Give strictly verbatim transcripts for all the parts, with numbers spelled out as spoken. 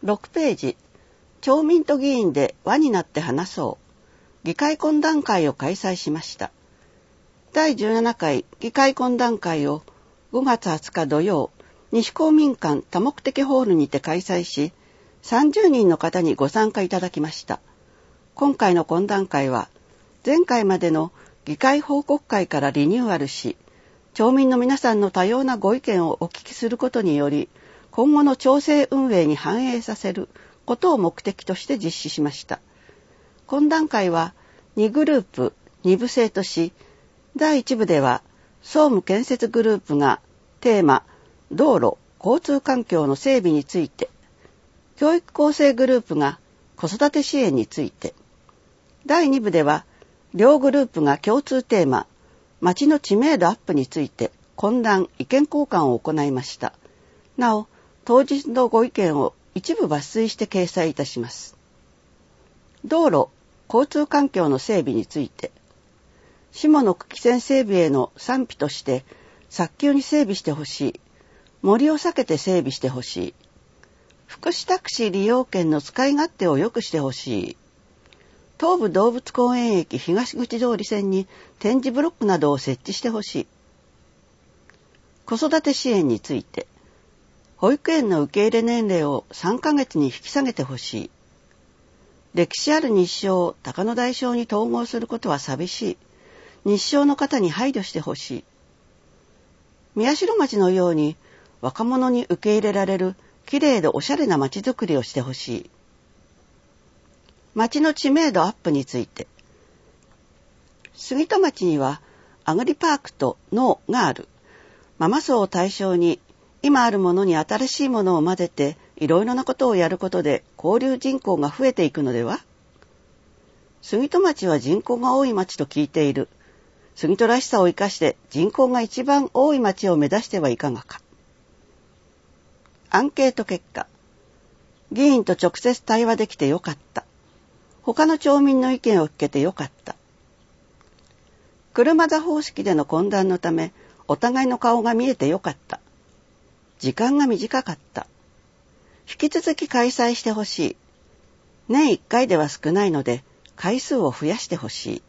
ろくページ、町民と議員で輪になって話そう。議会懇談会を開催しました。だいじゅうななかい議会懇談会をごがつはつか土曜、西公民館多目的ホールにて開催し、さんじゅうにんの方にご参加いただきました。今回の懇談会は、前回までの議会報告会からリニューアルし、町民の皆さんの多様なご意見をお聞きすることにより、今後の町政運営に反映させることを目的として実施しました。懇談会はにグループ、に部制とし、だいいち部では総務建設グループがテーマ、道路、交通環境の整備について、教育構成グループが子育て支援について、だいに部では両グループが共通テーマ、町の知名度アップについて懇談、意見交換を行いました。なお、当日のご意見を一部抜粋して掲載いたします。道路、交通環境の整備について、下の久喜線整備への賛否として早急に整備してほしい。森を避けて整備してほしい。福祉タクシー利用券の使い勝手を良くしてほしい。東武動物公園駅東口通り線に点字ブロックなどを設置してほしい。子育て支援について、保育園の受け入れ年齢をさんかげつに引き下げてほしい。歴史ある日照を高野台小に統合することは寂しい。日照の方に配慮してほしい。宮代町のように若者に受け入れられるきれいでおしゃれな町づくりをしてほしい。町の知名度アップについて、杉戸町にはアグリパークと農がある。ママ層を対象に今あるものに新しいものを混ぜていろいろなことをやることで交流人口が増えていくのでは？杉戸町は人口が多い町と聞いている。杉戸らしさを生かして人口が一番多い町を目指してはいかがか。アンケート結果。議員と直接対話できてよかった。他の町民の意見を聞けてよかった。車座方式での懇談のため、お互いの顔が見えてよかった。時間が短かった。引き続き開催してほしい。年いっかいでは少ないので、回数を増やしてほしい。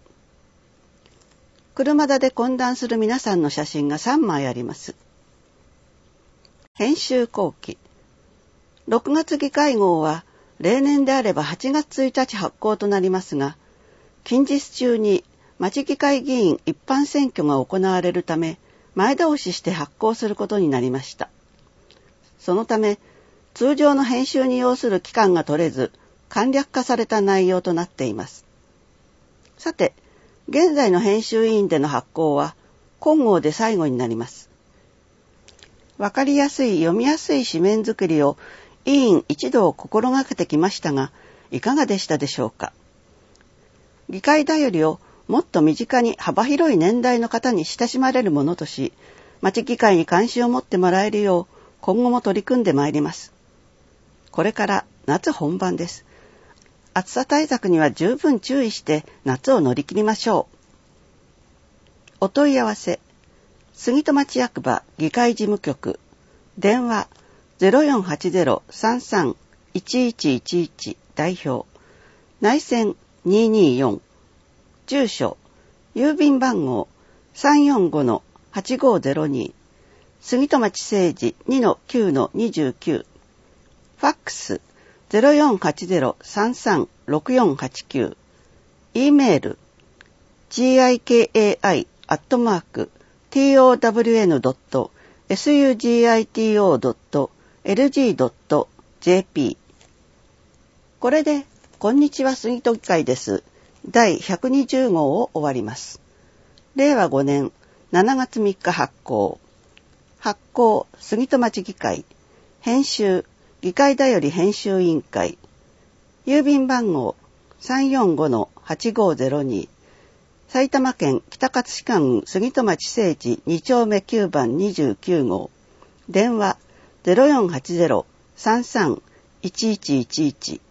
車座で懇談する皆さんの写真がさんまいあります。編集後期。ろくがつ議会号は、例年であればはちがつついたち発行となりますが、近日中に町議会議員一般選挙が行われるため、前倒しして発行することになりました。そのため、通常の編集に要する期間が取れず、簡略化された内容となっています。さて、現在の編集委員での発行は、今号で最後になります。わかりやすい読みやすい紙面作りを委員一同心がけてきましたが、いかがでしたでしょうか。議会だよりをもっと身近に幅広い年代の方に親しまれるものとし、町議会に関心を持ってもらえるよう今後も取り組んでまいります。これから夏本番です。暑さ対策には十分注意して夏を乗り切りましょう。お問い合わせ、杉戸町役場議会事務局、電話 ゼロよんはちゼロ さんさん いちいちいちいち 代表、内線にーにーよん、住所、郵便番号 さんよんごのはちごゼロに、杉戸町政治 にのきゅうのにじゅうきゅう、ファックス ゼロよんはちゼロ さんさん ろくよんはちきゅう、E メール ギカイ アットマーク トウン ドット スグト ドット エルジー ドット ジェーピー。 これでこんにちは杉戸議会ですだいひゃくにじゅう号を終わります。れいわごねんしちがつみっか発行。発行杉戸町議会。編集議会だより編集委員会。郵便番号 さんよんごのはちごゼロに、埼玉県北葛飾郡杉戸町政治に丁目きゅうばんにじゅうきゅう号。電話 ゼロよんはちゼロ さんさん いちいちいちいち